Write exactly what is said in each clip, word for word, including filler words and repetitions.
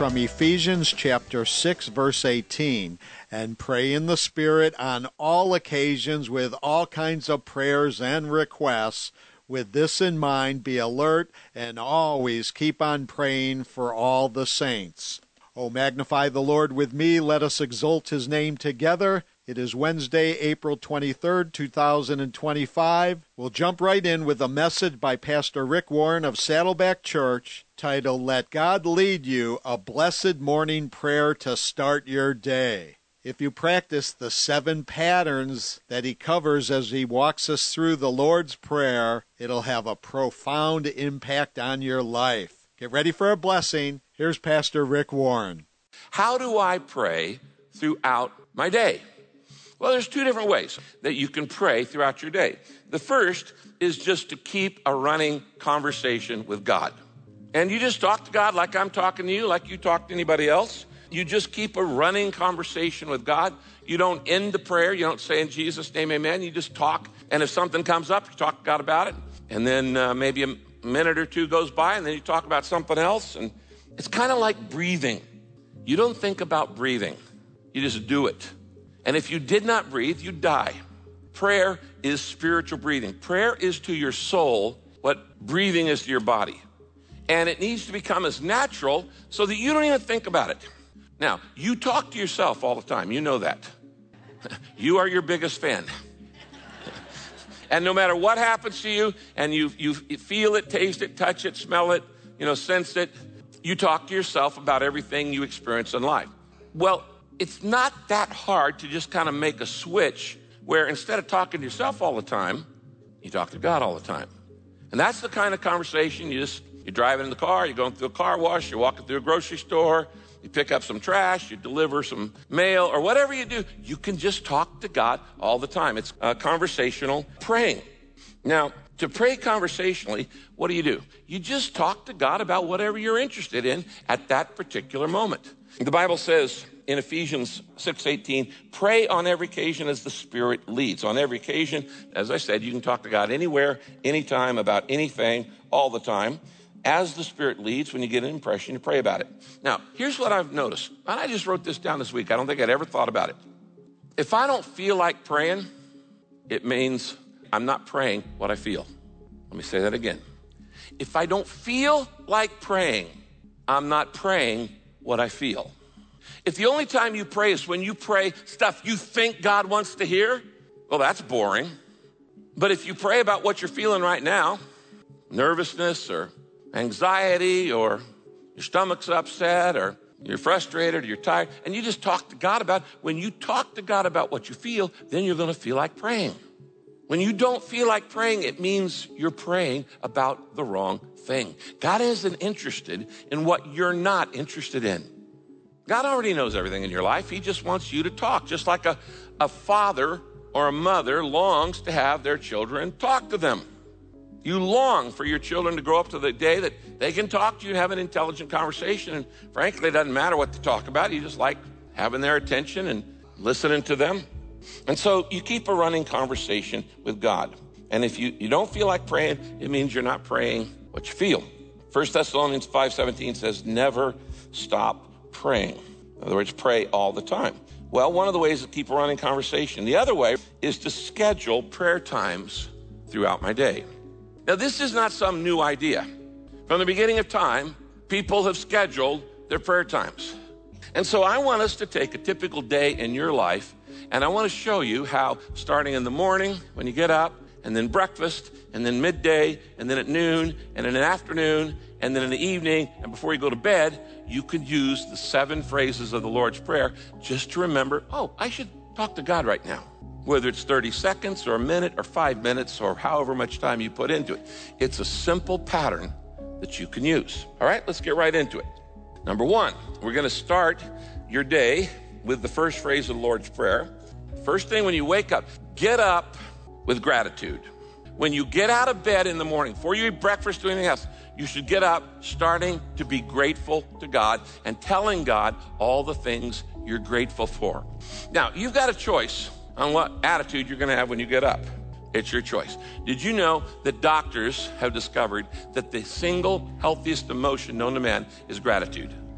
from Ephesians chapter six, verse eighteen, and pray in the Spirit on all occasions with all kinds of prayers and requests. With this in mind, be alert and always keep on praying for all the saints. Oh, magnify the Lord with me. Let us exalt his name together. It is Wednesday, April twenty-third, two thousand twenty-five. We'll jump right in with a message by Pastor Rick Warren of Saddleback Church titled, Let God Lead You, a Blessed Morning Prayer to Start Your Day. If you practice the seven patterns that he covers as he walks us through the Lord's Prayer, it'll have a profound impact on your life. Get ready for a blessing. Here's Pastor Rick Warren. How do I pray throughout my day? Well, there's two different ways that you can pray throughout your day. The first is just to keep a running conversation with God. And you just talk to God like I'm talking to you, like you talk to anybody else. You just keep a running conversation with God. You don't end the prayer. You don't say in Jesus' name, amen. You just talk. And if something comes up, you talk to God about it. And then uh, maybe a minute or two goes by, and then you talk about something else. And it's kind of like breathing. You don't think about breathing. You just do it. And if you did not breathe, you'd die. Prayer is spiritual breathing. Prayer is to your soul what breathing is to your body. And it needs to become as natural so that you don't even think about it. Now, you talk to yourself all the time. You know that. You are your biggest fan. And no matter what happens to you, and you, you feel it, taste it, touch it, smell it, you know, sense it, you talk to yourself about everything you experience in life. Well, it's not that hard to just kind of make a switch where instead of talking to yourself all the time, you talk to God all the time. And that's the kind of conversation you just, you're driving in the car, you're going through a car wash, you're walking through a grocery store, you pick up some trash, you deliver some mail, or whatever you do, you can just talk to God all the time. It's uh, conversational praying. Now, to pray conversationally, what do you do? You just talk to God about whatever you're interested in at that particular moment. The Bible says in Ephesians six eighteen, pray on every occasion as the Spirit leads. On every occasion, as I said, you can talk to God anywhere, anytime, about anything, all the time. As the Spirit leads, when you get an impression, you pray about it. Now, here's what I've noticed. And I just wrote this down this week. I don't think I'd ever thought about it. If I don't feel like praying, it means I'm not praying what I feel. Let me say that again. If I don't feel like praying, I'm not praying what I feel. If the only time you pray is when you pray stuff you think God wants to hear, well, that's boring. But if you pray about what you're feeling right now, nervousness or anxiety, or your stomach's upset, or you're frustrated, or you're tired, and you just talk to God about it, when you talk to God about what you feel, then you're going to feel like praying. When you don't feel like praying, it means you're praying about the wrong thing. God isn't interested in what you're not interested in. God already knows everything in your life. He just wants you to talk, just like a, a father or a mother longs to have their children talk to them. You long for your children to grow up to the day that they can talk to you and have an intelligent conversation. And frankly, it doesn't matter what they talk about. You just like having their attention and listening to them. And so you keep a running conversation with God. And if you, you don't feel like praying, it means you're not praying what you feel. First Thessalonians five seventeen says, never stop praying. In other words, pray all the time. Well, one of the ways to keep a running conversation. The other way is to schedule prayer times throughout my day. Now, this is not some new idea. From the beginning of time, people have scheduled their prayer times. And so I want us to take a typical day in your life, and I want to show you how, starting in the morning when you get up, and then breakfast, and then midday, and then at noon, and in the afternoon, and then in the evening, and before you go to bed, you could use the seven phrases of the Lord's Prayer just to remember, oh, I should talk to God right now. Whether it's thirty seconds or a minute or five minutes or however much time you put into it. It's a simple pattern that you can use. All right, let's get right into it. Number one, we're going to start your day with the first phrase of the Lord's Prayer. First thing when you wake up, get up with gratitude. When you get out of bed in the morning, before you eat breakfast or anything else, you should get up starting to be grateful to God and telling God all the things you're grateful for. Now, you've got a choice on what attitude you're going to have when you get up. It's your choice. Did you know that doctors have discovered that the single healthiest emotion known to man is gratitude?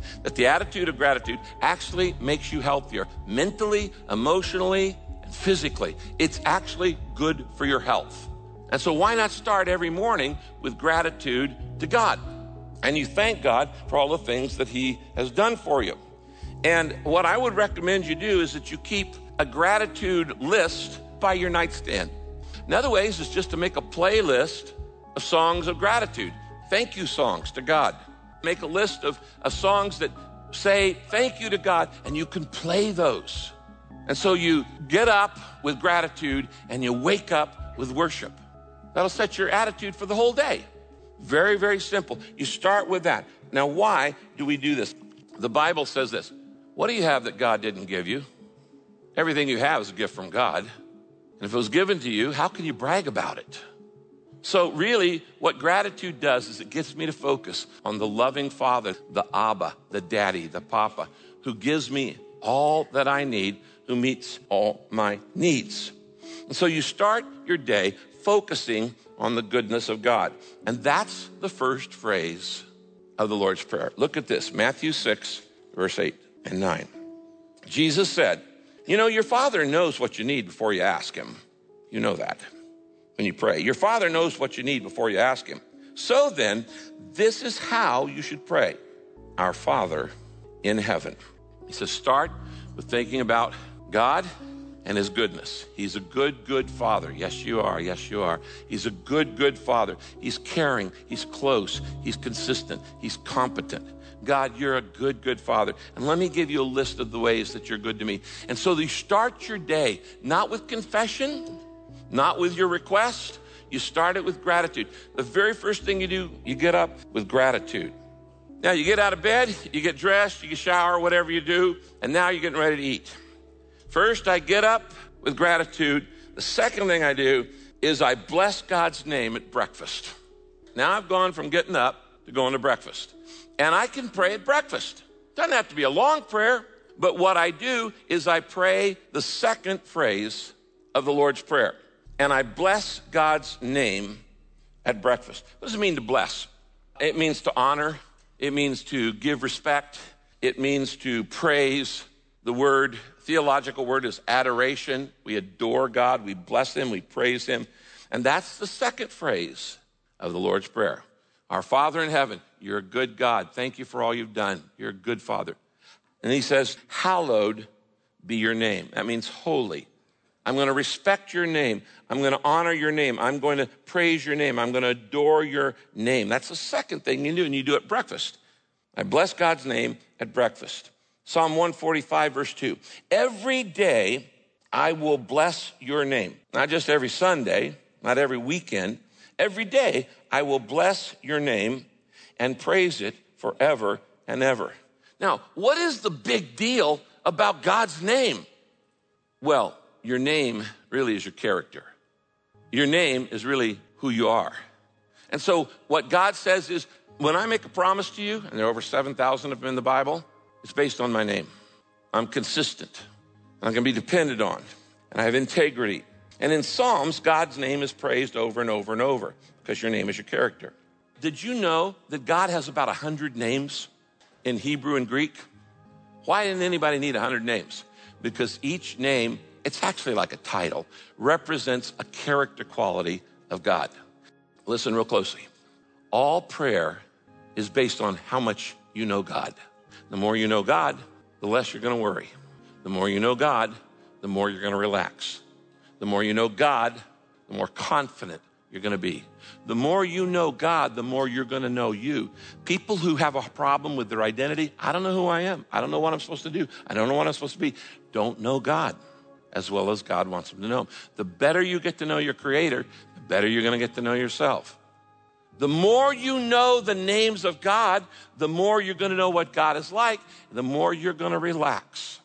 that the attitude of gratitude actually makes you healthier mentally, emotionally, and physically. It's actually good for your health. And so why not start every morning with gratitude to God? And you thank God for all the things that he has done for you. And what I would recommend you do is that you keep a gratitude list by your nightstand. Another way is just to make a playlist of songs of gratitude, thank you songs to God. Make a list of, of songs that say thank you to God, and you can play those. And so you get up with gratitude and you wake up with worship. That'll set your attitude for the whole day. Very, very simple. You start with that. Now, why do we do this? The Bible says this. What do you have that God didn't give you? Everything you have is a gift from God. And if it was given to you, how can you brag about it? So really, what gratitude does is it gets me to focus on the loving Father, the Abba, the Daddy, the Papa, who gives me all that I need, who meets all my needs. And so you start your day focusing on the goodness of God. And that's the first phrase of the Lord's Prayer. Look at this, Matthew six, verse eight and nine. Jesus said, you know, your Father knows what you need before you ask him. You know that when you pray. Your Father knows what you need before you ask him. So then, this is how you should pray. Our Father in heaven. He says, start with thinking about God and his goodness. He's a good, good Father. Yes, you are. Yes, you are. He's a good, good Father. He's caring. He's close. He's consistent. He's competent. God, you're a good, good Father. And let me give you a list of the ways that you're good to me. And so you start your day, not with confession, not with your request. You start it with gratitude. The very first thing you do, you get up with gratitude. Now you get out of bed, you get dressed, you get shower, whatever you do, and now you're getting ready to eat. First, I get up with gratitude. The second thing I do is I bless God's name at breakfast. Now I've gone from getting up to going to breakfast. And I can pray at breakfast. Doesn't have to be a long prayer, but what I do is I pray the second phrase of the Lord's Prayer. And I bless God's name at breakfast. What does it mean to bless? It means to honor. It means to give respect. It means to praise. The word, theological word is adoration. We adore God. We bless him. We praise him. And that's the second phrase of the Lord's Prayer. Our Father in heaven, you're a good God. Thank you for all you've done. You're a good Father. And he says, hallowed be your name. That means holy. I'm going to respect your name. I'm going to honor your name. I'm going to praise your name. I'm going to adore your name. That's the second thing you do, and you do it at breakfast. I bless God's name at breakfast. Psalm one forty-five, verse two. Every day I will bless your name. Not just every Sunday, not every weekend. Every day I will bless your name and praise it forever and ever. Now, what is the big deal about God's name? Well, your name really is your character. Your name is really who you are. And so what God says is, when I make a promise to you, and there are over seven thousand of them in the Bible, it's based on my name. I'm consistent. I can be depended on. And I have integrity. And in Psalms, God's name is praised over and over and over because your name is your character. Did you know that God has about one hundred names in Hebrew and Greek? Why didn't anybody need one hundred names? Because each name, it's actually like a title, represents a character quality of God. Listen real closely. All prayer is based on how much you know God. The more you know God, the less you're going to worry. The more you know God, the more you're going to relax. The more you know God, the more confident you're going to be. The more you know God, the more you're going to know you. People who have a problem with their identity, I don't know who I am. I don't know what I'm supposed to do. I don't know what I'm supposed to be. Don't know God as well as God wants them to know him. The better you get to know your Creator, the better you're going to get to know yourself. The more you know the names of God, the more you're going to know what God is like, the more you're going to relax.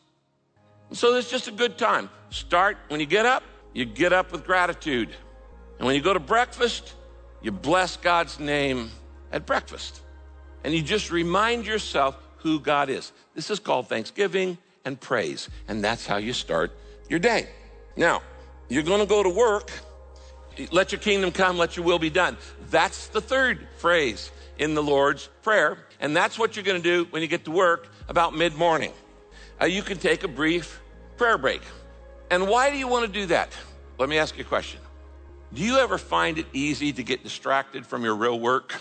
So it's just a good time. Start when you get up, you get up with gratitude. And when you go to breakfast, you bless God's name at breakfast. And you just remind yourself who God is. This is called thanksgiving and praise. And that's how you start your day. Now, you're going to go to work. Let your kingdom come, let your will be done. That's the third phrase in the Lord's Prayer. And that's what you're going to do when you get to work about mid-morning. Uh, you can take a brief prayer break. And why do you want to do that? Let me ask you a question. Do you ever find it easy to get distracted from your real work?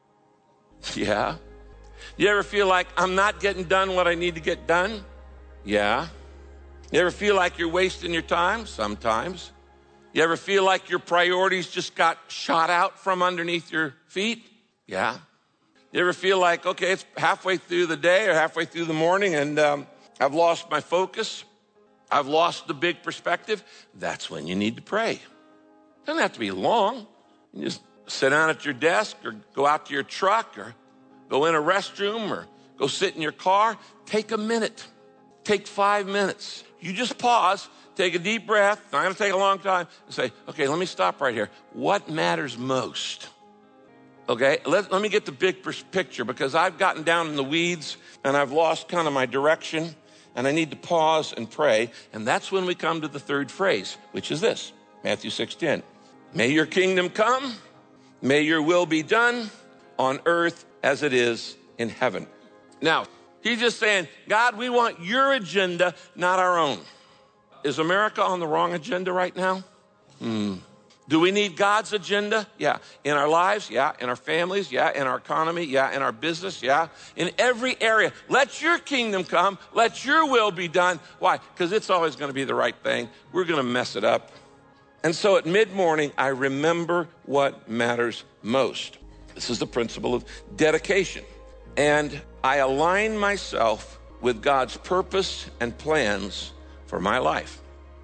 Yeah. You ever feel like I'm not getting done what I need to get done? Yeah. You ever feel like you're wasting your time? Sometimes. You ever feel like your priorities just got shot out from underneath your feet? Yeah. You ever feel like, okay, it's halfway through the day or halfway through the morning and um, I've lost my focus. I've lost the big perspective. That's when you need to pray. It doesn't have to be long. You just sit down at your desk or go out to your truck or go in a restroom or go sit in your car. Take a minute. Take five minutes. You just pause, take a deep breath, not going to take a long time, and say, okay, let me stop right here. What matters most? Okay, let, let me get the big picture because I've gotten down in the weeds and I've lost kind of my direction and I need to pause and pray. And that's when we come to the third phrase, which is this, Matthew six ten. May your kingdom come, may your will be done on earth as it is in heaven. Now, he's just saying, God, we want your agenda, not our own. Is America on the wrong agenda right now? Hmm. Do we need God's agenda? Yeah. In our lives? Yeah. In our families? Yeah. In our economy? Yeah. In our business? Yeah. In every area. Let your kingdom come. Let your will be done. Why? Because it's always going to be the right thing. We're going to mess it up. And so at mid-morning, I remember what matters most. This is the principle of dedication. And I align myself with God's purpose and plans for my life.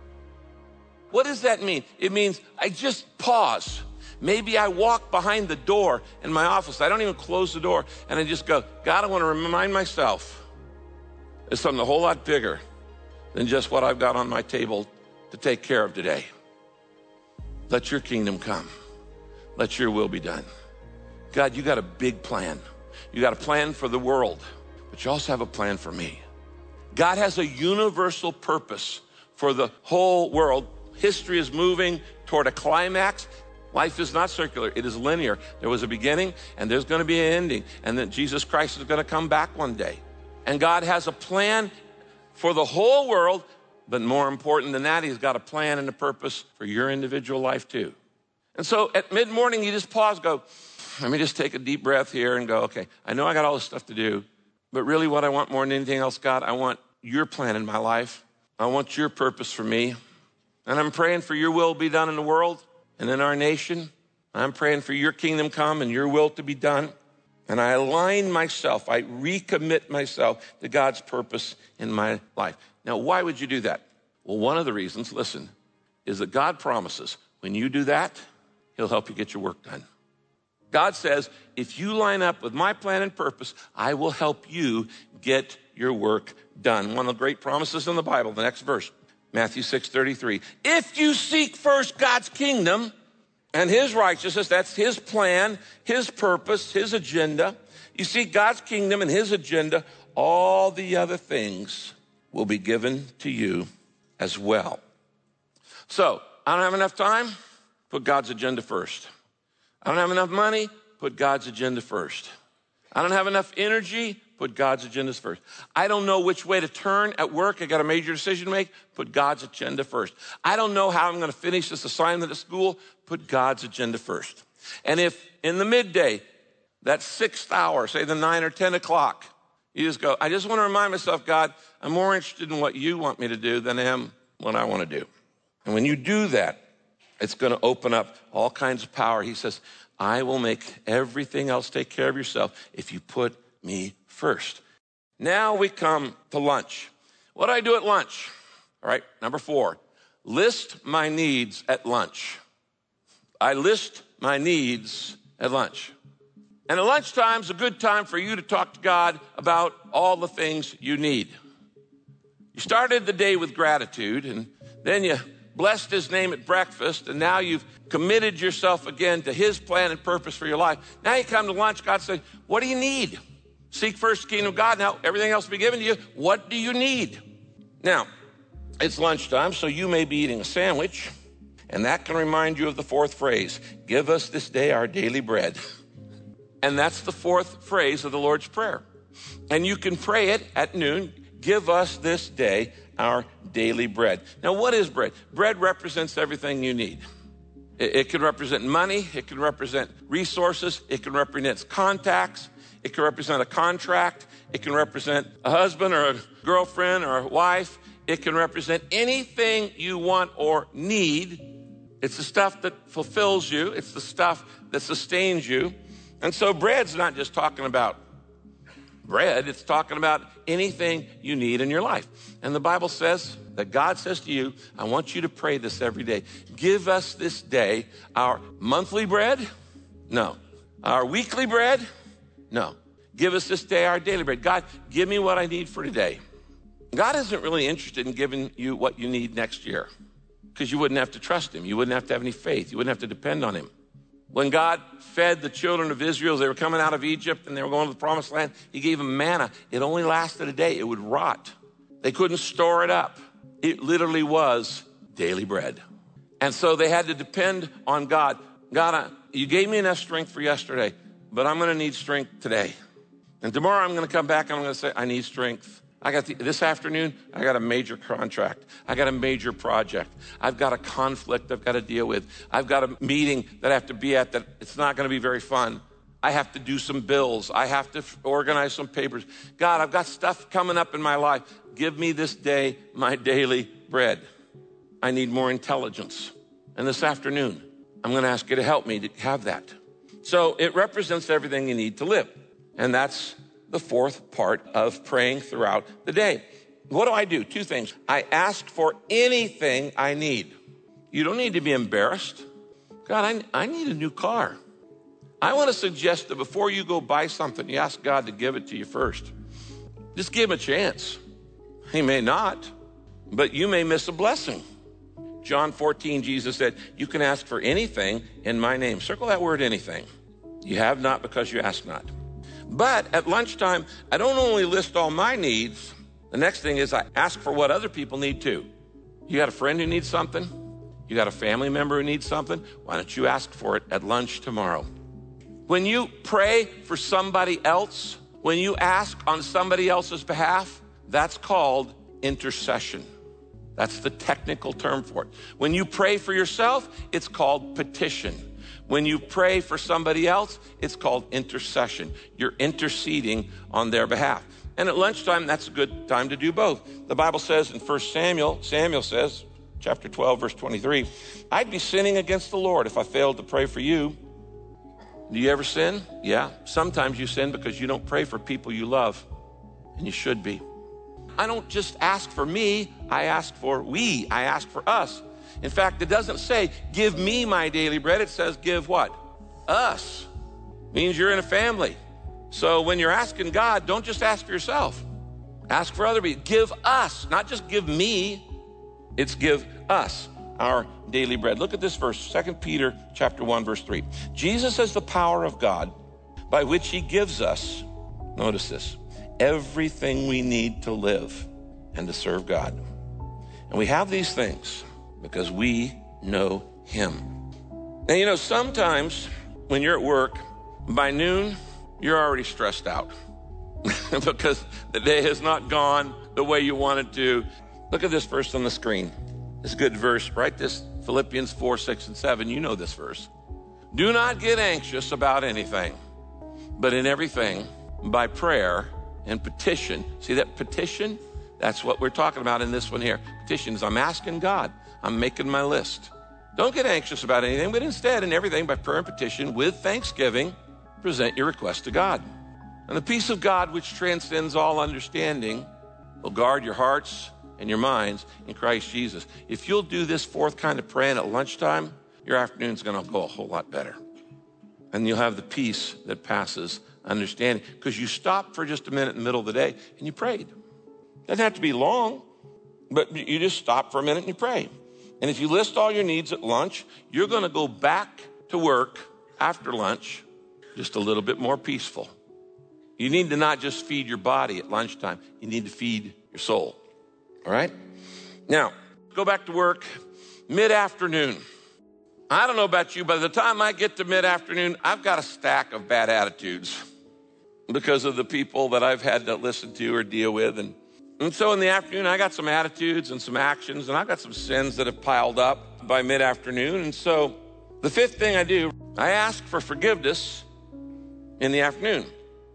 What does that mean? It means I just pause. Maybe I walk behind the door in my office. I don't even close the door. And I just go, God, I want to remind myself there's something a whole lot bigger than just what I've got on my table to take care of today. Let your kingdom come. Let your will be done. God, you got a big plan. You got a plan for the world, but you also have a plan for me. God has a universal purpose for the whole world. History is moving toward a climax. Life is not circular. It is linear. There was a beginning and there's going to be an ending. And then Jesus Christ is going to come back one day. And God has a plan for the whole world. But more important than that, he's got a plan and a purpose for your individual life too. And so at mid-morning, you just pause, go, let me just take a deep breath here and go, okay, I know I got all this stuff to do, but really what I want more than anything else, God, I want your plan in my life. I want your purpose for me. And I'm praying for your will be done in the world and in our nation. I'm praying for your kingdom come and your will to be done. And I align myself, I recommit myself to God's purpose in my life. Now, why would you do that? Well, one of the reasons, listen, is that God promises when you do that, he'll help you get your work done. God says, if you line up with my plan and purpose, I will help you get your work done. One of the great promises in the Bible, the next verse, Matthew six thirty-three. If you seek first God's kingdom and his righteousness, that's his plan, his purpose, his agenda. You seek God's kingdom and his agenda, all the other things will be given to you as well. So, I don't have enough time, put God's agenda first. I don't have enough money, put God's agenda first. I don't have enough energy, put God's agendas first. I don't know which way to turn at work. I got a major decision to make, put God's agenda first. I don't know how I'm going to finish this assignment at school, put God's agenda first. And if in the midday, that sixth hour, say the nine or ten o'clock, you just go, I just want to remind myself, God, I'm more interested in what you want me to do than I am what I want to do. And when you do that, it's going to open up all kinds of power. He says, I will make everything else take care of yourself if you put me first. Now we come to lunch. What do I do at lunch? All right, number four, list my needs at lunch. I list my needs at lunch. And at lunchtime is a good time for you to talk to God about all the things you need. You started the day with gratitude, and then you blessed his name at breakfast, and now you've committed yourself again to his plan and purpose for your life. Now you come to lunch, God says, what do you need? Seek first the kingdom of God. Now everything else will be given to you. What do you need? Now, it's lunchtime, so you may be eating a sandwich, and that can remind you of the fourth phrase, give us this day our daily bread. And that's the fourth phrase of the Lord's Prayer. And you can pray it at noon. Give us this day our daily bread. Now, what is bread? Bread represents everything you need. It, it can represent money. It can represent resources. It can represent contacts. It can represent a contract. It can represent a husband or a girlfriend or a wife. It can represent anything you want or need. It's the stuff that fulfills you. It's the stuff that sustains you. And so bread's not just talking about bread. It's talking about anything you need in your life. And the Bible says that God says to you, I want you to pray this every day. Give us this day our monthly bread? No. Our weekly bread? No. Give us this day our daily bread. God, give me what I need for today. God isn't really interested in giving you what you need next year because you wouldn't have to trust him. You wouldn't have to have any faith. You wouldn't have to depend on him. When God fed the children of Israel, they were coming out of Egypt and they were going to the promised land. He gave them manna. It only lasted a day. It would rot. They couldn't store it up. It literally was daily bread. And so they had to depend on God. God, I, you gave me enough strength for yesterday, but I'm going to need strength today. And tomorrow I'm going to come back and I'm going to say, I need strength. I got the, this afternoon, I got a major contract. I got a major project. I've got a conflict I've got to deal with. I've got a meeting that I have to be at that it's not going to be very fun. I have to do some bills. I have to f- organize some papers. God, I've got stuff coming up in my life. Give me this day my daily bread. I need more intelligence. And this afternoon, I'm going to ask you to help me to have that. So it represents everything you need to live. And that's the fourth part of praying throughout the day. What do I do? Two things. I ask for anything I need. You don't need to be embarrassed. God, I, I need a new car. I want to suggest that before you go buy something, you ask God to give it to you first. Just give him a chance. He may not, but you may miss a blessing. John fourteen, Jesus said, you can ask for anything in my name. Circle that word, anything. You have not because you ask not. But at lunchtime, I don't only list all my needs. The next thing is I ask for what other people need too. You got a friend who needs something? You got a family member who needs something? Why don't you ask for it at lunch tomorrow? When you pray for somebody else, when you ask on somebody else's behalf, that's called intercession. That's the technical term for it. When you pray for yourself, it's called petition. When you pray for somebody else, it's called intercession. You're interceding on their behalf. And at lunchtime, that's a good time to do both. The Bible says in First Samuel, Samuel says, chapter twelve, verse twenty-three, I'd be sinning against the Lord if I failed to pray for you. Do you ever sin? Yeah. Sometimes you sin because you don't pray for people you love, and you should be. I don't just ask for me, I ask for we, I ask for us. In fact, it doesn't say, give me my daily bread. It says, give what? Us. Means you're in a family. So when you're asking God, don't just ask for yourself. Ask for other people. Give us, not just give me. It's give us our daily bread. Look at this verse, Second Peter chapter one, verse three. Jesus has the power of God by which he gives us, notice this, everything we need to live and to serve God. And we have these things because we know him. And you know, sometimes when you're at work, by noon, you're already stressed out because the day has not gone the way you want it to. Look at this verse on the screen. This good verse. Write this, Philippians four, six, and seven. You know this verse. Do not get anxious about anything, but in everything, by prayer and petition. See that petition? That's what we're talking about in this one here. Petition is I'm asking God. I'm making my list. Don't get anxious about anything, but instead, in everything, by prayer and petition, with thanksgiving, present your request to God. And the peace of God, which transcends all understanding, will guard your hearts and your minds in Christ Jesus. If you'll do this fourth kind of praying at lunchtime, your afternoon's going to go a whole lot better. And you'll have the peace that passes understanding because you stopped for just a minute in the middle of the day and you prayed. Doesn't have to be long, but you just stop for a minute and you pray. And if you list all your needs at lunch, you're going to go back to work after lunch just a little bit more peaceful. You need to not just feed your body at lunchtime. You need to feed your soul. All right? Now, go back to work mid-afternoon. I don't know about you, by the time I get to mid-afternoon, I've got a stack of bad attitudes because of the people that I've had to listen to or deal with. And, and so in the afternoon, I got some attitudes and some actions, and I've got some sins that have piled up by mid-afternoon. And so the fifth thing I do, I ask for forgiveness in the afternoon.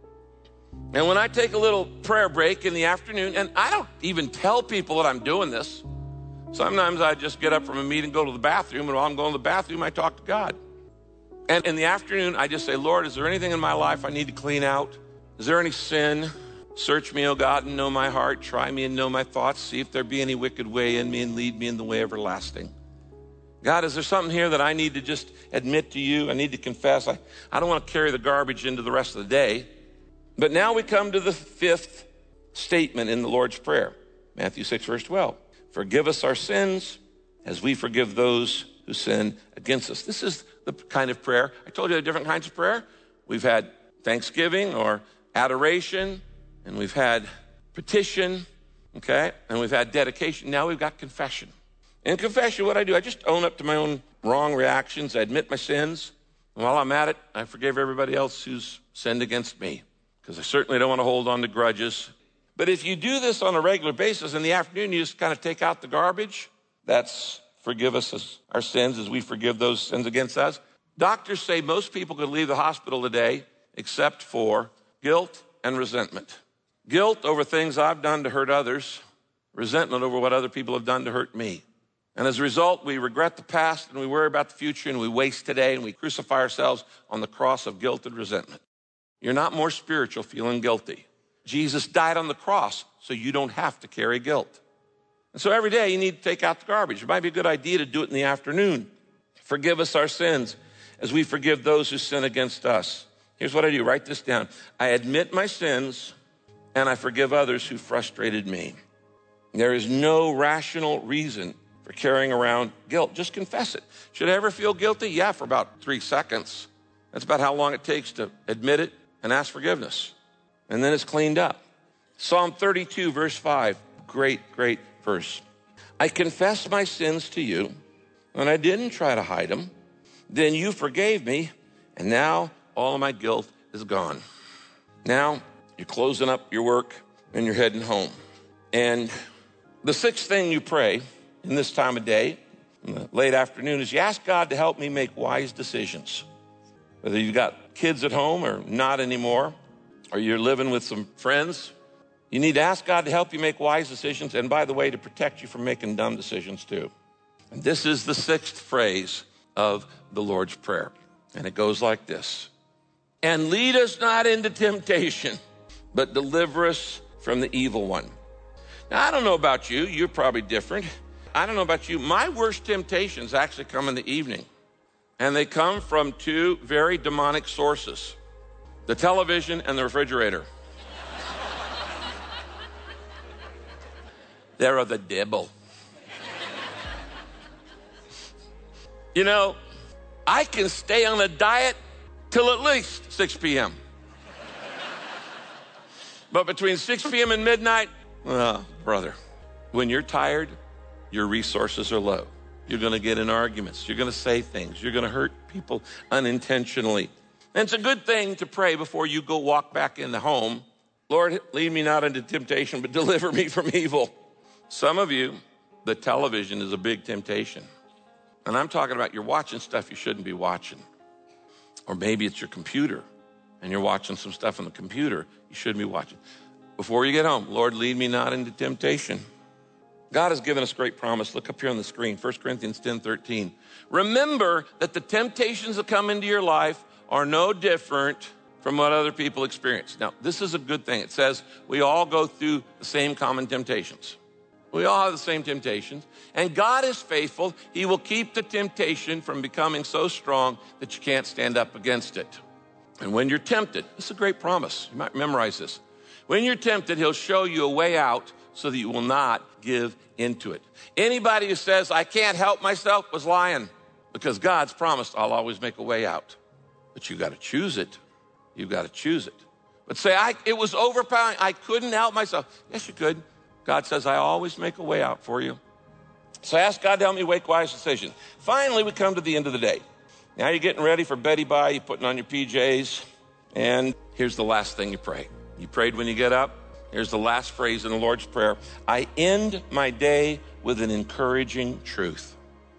And when I take a little prayer break in the afternoon, and I don't even tell people that I'm doing this. Sometimes I just get up from a meeting, go to the bathroom, and while I'm going to the bathroom, I talk to God. And in the afternoon, I just say, Lord, is there anything in my life I need to clean out? Is there any sin? Search me, O God, and know my heart. Try me and know my thoughts. See if there be any wicked way in me and lead me in the way everlasting. God, is there something here that I need to just admit to you? I need to confess. I, I don't want to carry the garbage into the rest of the day. But now we come to the fifth statement in the Lord's Prayer, Matthew six, verse twelve. Forgive us our sins as we forgive those who sin against us. This is the kind of prayer. I told you there are different kinds of prayer. We've had thanksgiving or adoration, and we've had petition, okay? And we've had dedication. Now we've got confession. In confession, what I do, I just own up to my own wrong reactions. I admit my sins. And while I'm at it, I forgive everybody else who's sinned against me, because I certainly don't want to hold on to grudges. But if you do this on a regular basis, in the afternoon, you just kind of take out the garbage. That's forgive us as our sins as we forgive those sins against us. Doctors say most people could leave the hospital today except for guilt and resentment. Guilt over things I've done to hurt others. Resentment over what other people have done to hurt me. And as a result, we regret the past and we worry about the future and we waste today and we crucify ourselves on the cross of guilt and resentment. You're not more spiritual feeling guilty. Jesus died on the cross so you don't have to carry guilt. And so every day you need to take out the garbage. It might be a good idea to do it in the afternoon. Forgive us our sins as we forgive those who sin against us. Here's what I do. Write this down. I admit my sins and I forgive others who frustrated me. There is no rational reason for carrying around guilt. Just confess it. Should I ever feel guilty? Yeah, for about three seconds. That's about how long it takes to admit it and ask forgiveness. And then it's cleaned up. Psalm thirty-two, verse five. Great, great verse. I confess my sins to you, and I didn't try to hide them. Then you forgave me, and now all of my guilt is gone. Now you're closing up your work, and you're heading home. And the sixth thing you pray in this time of day, in the late afternoon, is you ask God to help me make wise decisions. Whether you've got kids at home or not anymore, or you're living with some friends, you need to ask God to help you make wise decisions, and by the way, to protect you from making dumb decisions too. And this is the sixth phrase of the Lord's Prayer, and it goes like this. And lead us not into temptation, but deliver us from the evil one. Now, I don't know about you. You're probably different. I don't know about you. My worst temptations actually come in the evening, and they come from two very demonic sources. The television and the refrigerator. They're of the devil. You know, I can stay on a diet till at least six p.m. But between six p.m. and midnight, oh, brother, when you're tired, your resources are low. You're going to get in arguments. You're going to say things. You're going to hurt people unintentionally. And it's a good thing to pray before you go walk back in the home. Lord, lead me not into temptation, but deliver me from evil. Some of you, the television is a big temptation. And I'm talking about you're watching stuff you shouldn't be watching. Or maybe it's your computer and you're watching some stuff on the computer you shouldn't be watching. Before you get home, Lord, lead me not into temptation. God has given us great promise. Look up here on the screen, First Corinthians ten thirteen. Remember that the temptations that come into your life are no different from what other people experience. Now, this is a good thing. It says we all go through the same common temptations. We all have the same temptations. And God is faithful. He will keep the temptation from becoming so strong that you can't stand up against it. And when you're tempted, this is a great promise. You might memorize this. When you're tempted, he'll show you a way out so that you will not give into it. Anybody who says, I can't help myself, was lying, because God's promised, I'll always make a way out. But you got to choose it. You've got to choose it. But say, I, it was overpowering. I couldn't help myself. Yes, you could. God says, I always make a way out for you. So I ask God to help me make wise decisions. Finally, we come to the end of the day. Now you're getting ready for Betty Bye. You're putting on your P Js. And here's the last thing you pray. You prayed when you get up. Here's the last phrase in the Lord's Prayer. I end my day with an encouraging truth.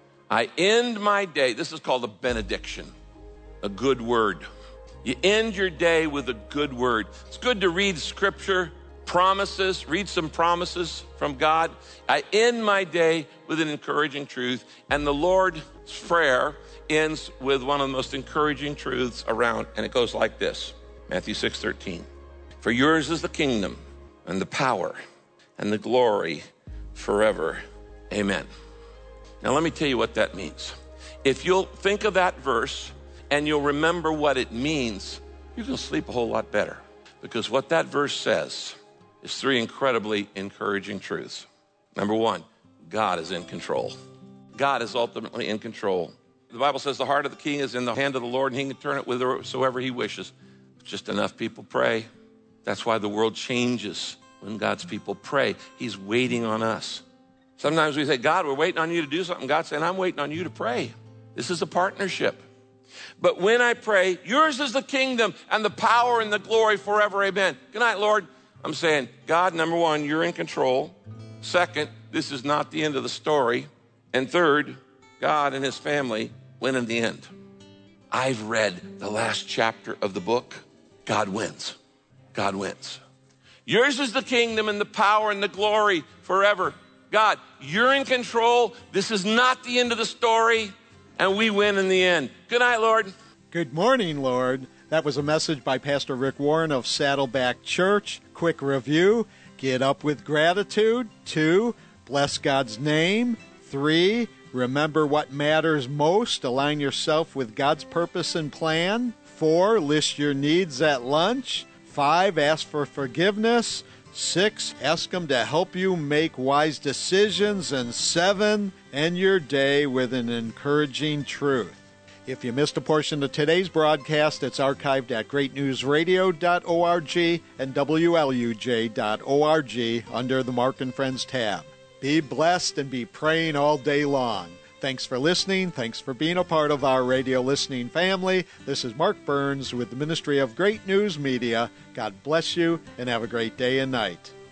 I end my day. This is called a benediction, a good word. You end your day with a good word. It's good to read scripture, promises, read some promises from God. I end my day with an encouraging truth. And the Lord's Prayer ends with one of the most encouraging truths around. And it goes like this, Matthew six thirteen. For yours is the kingdom and the power and the glory forever. Amen. Now let me tell you what that means. If you'll think of that verse and you'll remember what it means, you can sleep a whole lot better. Because what that verse says is three incredibly encouraging truths. Number one, God is in control. God is ultimately in control. The Bible says the heart of the king is in the hand of the Lord, and he can turn it whithersoever he wishes. Just enough people pray. That's why the world changes when God's people pray. He's waiting on us. Sometimes we say, God, we're waiting on you to do something. God's saying, I'm waiting on you to pray. This is a partnership. But when I pray, yours is the kingdom and the power and the glory forever. Amen. Good night, Lord. I'm saying, God, number one, you're in control. Second, this is not the end of the story. And third, God and his family win in the end. I've read the last chapter of the book. God wins. God wins. Yours is the kingdom and the power and the glory forever. God, you're in control. This is not the end of the story. And we win in the end. Good night, Lord. Good morning, Lord. That was a message by Pastor Rick Warren of Saddleback Church. Quick review. Get up with gratitude. Two, bless God's name. Three, remember what matters most. Align yourself with God's purpose and plan. Four, list your needs at lunch. Five, ask for forgiveness. Six, ask Him to help you make wise decisions. And seven, end your day with an encouraging truth. If you missed a portion of today's broadcast, it's archived at great news radio dot org and W L U J dot org under the Mark and Friends tab. Be blessed and be praying all day long. Thanks for listening. Thanks for being a part of our radio listening family. This is Mark Burns with the Ministry of Great News Media. God bless you and have a great day and night.